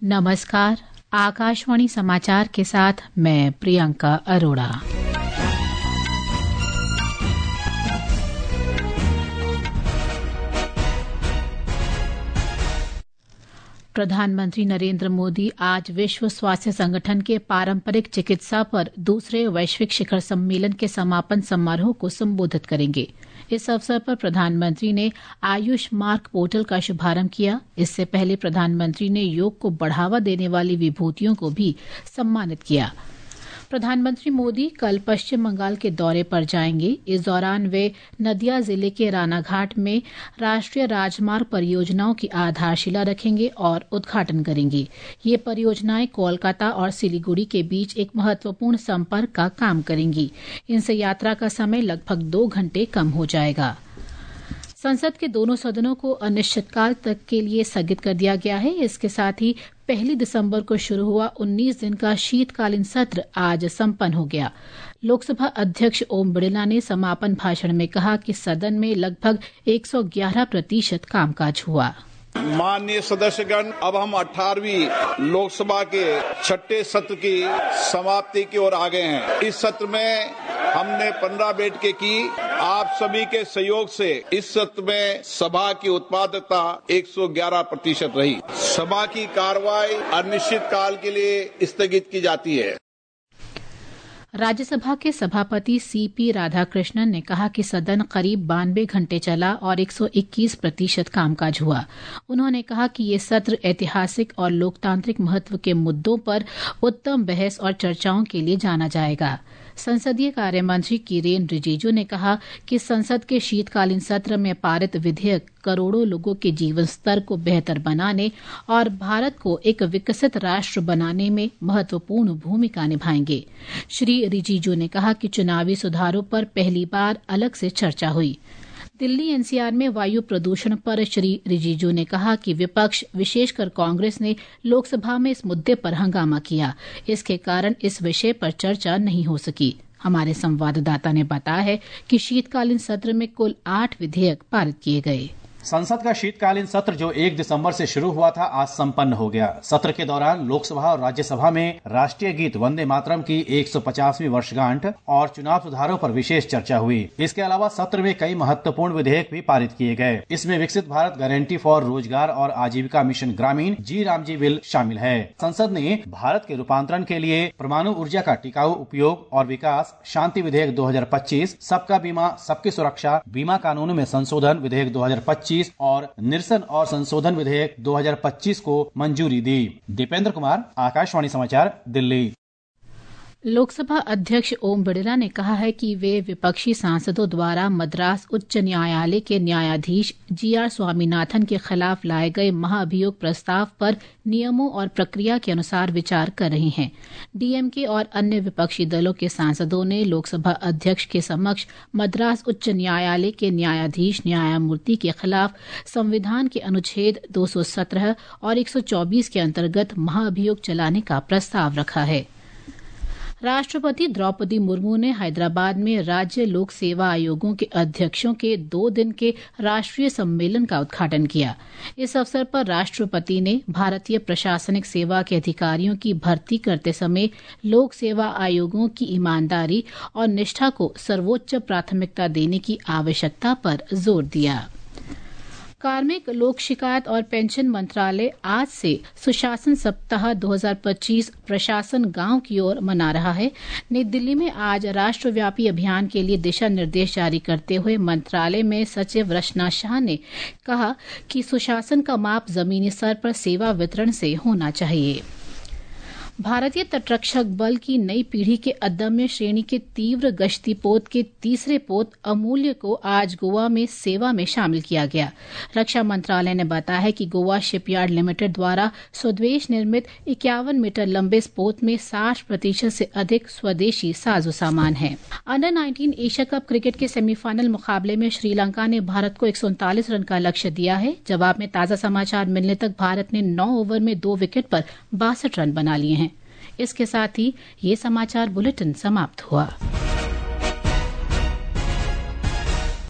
नमस्कार, आकाशवाणी समाचार के साथ मैं प्रियंका अरोड़ा। प्रधानमंत्री नरेंद्र मोदी आज विश्व स्वास्थ्य संगठन के पारंपरिक चिकित्सा पर दूसरे वैश्विक शिखर सम्मेलन के समापन समारोह को संबोधित करेंगे। इस अवसर पर प्रधानमंत्री ने आयुष मार्ग पोर्टल का शुभारंभ किया। इससे पहले प्रधानमंत्री ने योग को बढ़ावा देने वाली विभूतियों को भी सम्मानित किया। प्रधानमंत्री मोदी कल पश्चिम बंगाल के दौरे पर जाएंगे। इस दौरान वे नदिया जिले के रानाघाट में राष्ट्रीय राजमार्ग परियोजनाओं की आधारशिला रखेंगे और उद्घाटन करेंगे। ये परियोजनाएं कोलकाता और सिलीगुड़ी के बीच एक महत्वपूर्ण संपर्क का काम करेंगी। इनसे यात्रा का समय लगभग 2 घंटे कम हो जाएगा। संसद के दोनों सदनों को अनिश्चितकाल तक के लिए स्थगित कर दिया गया है। इसके साथ ही 1 दिसंबर को शुरू हुआ 19 दिन का शीतकालीन सत्र आज संपन्न हो गया। लोकसभा अध्यक्ष ओम बिड़ला ने समापन भाषण में कहा कि सदन में लगभग 111% कामकाज हुआ। माननीय सदस्यगण, अब हम 18वीं लोकसभा के 6ठे सत्र की समाप्ति की ओर आ गए हैं। इस सत्र में हमने 15 बैठकें की। आप सभी के सहयोग से इस सत्र में सभा की उत्पादकता 111% रही। सभा की कार्रवाई अनिश्चित काल के लिए स्थगित की जाती है। राज्यसभा के सभापति सीपी राधाकृष्णन ने कहा कि सदन करीब 92 घंटे चला और 121% कामकाज हुआ। उन्होंने कहा कि ये सत्र ऐतिहासिक और लोकतांत्रिक महत्व के मुद्दों पर उत्तम बहस और चर्चाओं के लिए जाना जाएगा। संसदीय कार्य मंत्री किरेन रिजिजू ने कहा कि संसद के शीतकालीन सत्र में पारित विधेयक करोड़ों लोगों के जीवन स्तर को बेहतर बनाने और भारत को एक विकसित राष्ट्र बनाने में महत्वपूर्ण भूमिका निभाएंगे। श्री रिजिजू ने कहा कि चुनावी सुधारों पर पहली बार अलग से चर्चा हुई। दिल्ली एनसीआर में वायु प्रदूषण पर श्री रिजिजू ने कहा कि विपक्ष, विशेषकर कांग्रेस ने लोकसभा में इस मुद्दे पर हंगामा किया। इसके कारण इस विषय पर चर्चा नहीं हो सकी। हमारे संवाददाता ने बताया है कि शीतकालीन सत्र में कुल 8 विधेयक पारित किए गए। संसद का शीतकालीन सत्र जो 1 दिसंबर से शुरू हुआ था, आज संपन्न हो गया। सत्र के दौरान लोकसभा और राज्यसभा में राष्ट्रीय गीत वंदे मातरम की 150वीं वर्षगांठ और चुनाव सुधारों पर विशेष चर्चा हुई। इसके अलावा सत्र में कई महत्वपूर्ण विधेयक भी पारित किए गए। इसमें विकसित भारत गारंटी फॉर रोजगार और आजीविका मिशन ग्रामीण जी रामजी बिल शामिल है। संसद ने भारत के रूपांतरण के लिए परमाणु ऊर्जा का टिकाऊ उपयोग और विकास, शांति विधेयक 2025, सबका बीमा सबकी सुरक्षा बीमा कानूनों में संशोधन विधेयक 2025 और निरसन और संशोधन विधेयक 2025 को मंजूरी दी। दीपेंद्र कुमार, आकाशवाणी समाचार, दिल्ली। लोकसभा अध्यक्ष ओम बिड़ला ने कहा है कि वे विपक्षी सांसदों द्वारा मद्रास उच्च न्यायालय के न्यायाधीश जीआर स्वामीनाथन के खिलाफ लाए गए महाभियोग प्रस्ताव पर नियमों और प्रक्रिया के अनुसार विचार कर रहे हैं। डीएमके और अन्य विपक्षी दलों के सांसदों ने लोकसभा अध्यक्ष के समक्ष मद्रास उच्च न्यायालय के न्यायाधीश न्यायमूर्ति के खिलाफ संविधान के अनुच्छेद 217 और 124 के अंतर्गत महाभियोग चलाने का प्रस्ताव रखा है। राष्ट्रपति द्रौपदी मुर्मू ने हैदराबाद में राज्य लोक सेवा आयोगों के अध्यक्षों के 2 दिन के राष्ट्रीय सम्मेलन का उद्घाटन किया। इस अवसर पर राष्ट्रपति ने भारतीय प्रशासनिक सेवा के अधिकारियों की भर्ती करते समय लोक सेवा आयोगों की ईमानदारी और निष्ठा को सर्वोच्च प्राथमिकता देने की आवश्यकता पर जोर दिया। कार्मिक, लोक शिकायत और पेंशन मंत्रालय आज से सुशासन सप्ताह 2025 प्रशासन गांव की ओर मना रहा है। नई दिल्ली में आज राष्ट्रव्यापी अभियान के लिए दिशा निर्देश जारी करते हुए मंत्रालय में सचिव रचना शाह ने कहा कि सुशासन का माप जमीनी स्तर पर सेवा वितरण से होना चाहिए। भारतीय तटरक्षक बल की नई पीढ़ी के अदम्य श्रेणी के तीव्र गश्ती पोत के तीसरे पोत अमूल्य को आज गोवा में सेवा में शामिल किया गया। रक्षा मंत्रालय ने बताया है कि गोवा शिपयार्ड लिमिटेड द्वारा स्वदेश निर्मित 51 मीटर लंबे इस पोत में 60% से अधिक स्वदेशी साजो सामान है। अंडर 19 एशिया कप क्रिकेट के सेमीफाइनल मुकाबले में श्रीलंका ने भारत को 139 रन का लक्ष्य दिया है। जवाब में ताजा समाचार मिलने तक भारत ने 9 ओवर में 2 विकेट पर 62 रन बना लिए हैं। इसके साथ ही ये समाचार बुलेटिन समाप्त हुआ।